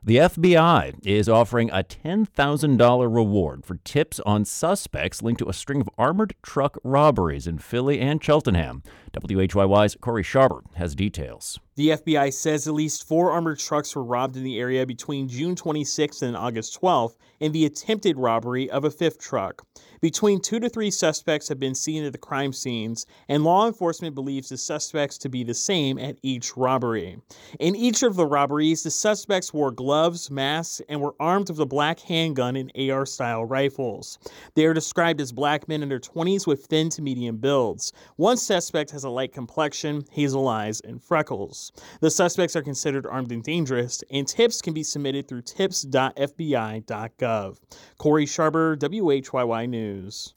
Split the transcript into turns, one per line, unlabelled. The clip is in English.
The FBI is offering a $10,000 reward for tips on suspects linked to a string of armored truck robberies in Philly and Cheltenham. WHYY's Corey Sharber has details.
The FBI says at least 4 armored trucks were robbed in the area between June 26th and August 12th in the attempted robbery of a 5th truck. Between 2 to 3 suspects have been seen at the crime scenes, and law enforcement believes the suspects to be the same at each robbery. In each of the robberies, the suspects wore gloves, masks, and were armed with a black handgun and AR-style rifles. They are described as black men in their 20s with thin to medium builds. One suspect has a light complexion, hazel eyes, and freckles. The suspects are considered armed and dangerous, and tips can be submitted through tips.fbi.gov. Corey Sharber, WHYY News.